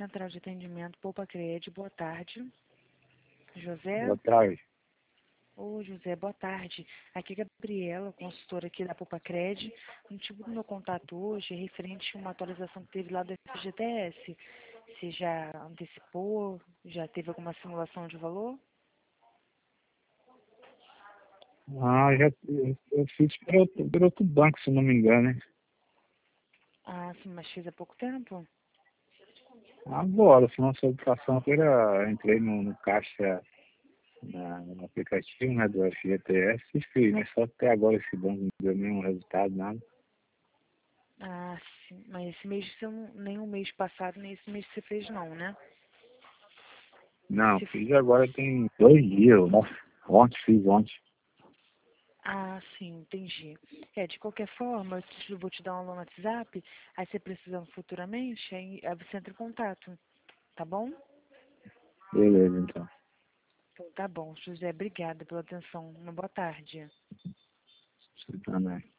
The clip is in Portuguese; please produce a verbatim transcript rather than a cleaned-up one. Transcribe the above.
Central de Atendimento Poupa Cred. Boa tarde. José? Boa tarde. Ô, José, boa tarde. Aqui é Gabriela, consultora aqui da Poupa Cred. O motivo do meu contato hoje é referente a uma atualização que teve lá do F G T S. Você já antecipou? Já teve alguma simulação de valor? Ah, já, eu, eu fiz por outro, por outro banco, se não me engano, né? Ah, sim, mas fez há pouco tempo? Agora, se não sou educação, eu entrei no, no caixa, na, no aplicativo, né, do F G T S e fiz, mas só até agora esse banco não deu nenhum resultado, nada. Ah, sim, mas esse mês, você não, nem o mês passado, nem esse mês você fez não, né? Não, Se fiz agora tem dois dias, nossa, ontem, fiz ontem. Ah, sim, entendi. É, de qualquer forma, eu te- vou te dar um alô no WhatsApp, aí você precisando futuramente, aí, aí você entra em contato, tá bom? Beleza, então. Então tá bom, José, obrigada pela atenção. Uma boa tarde. Você também.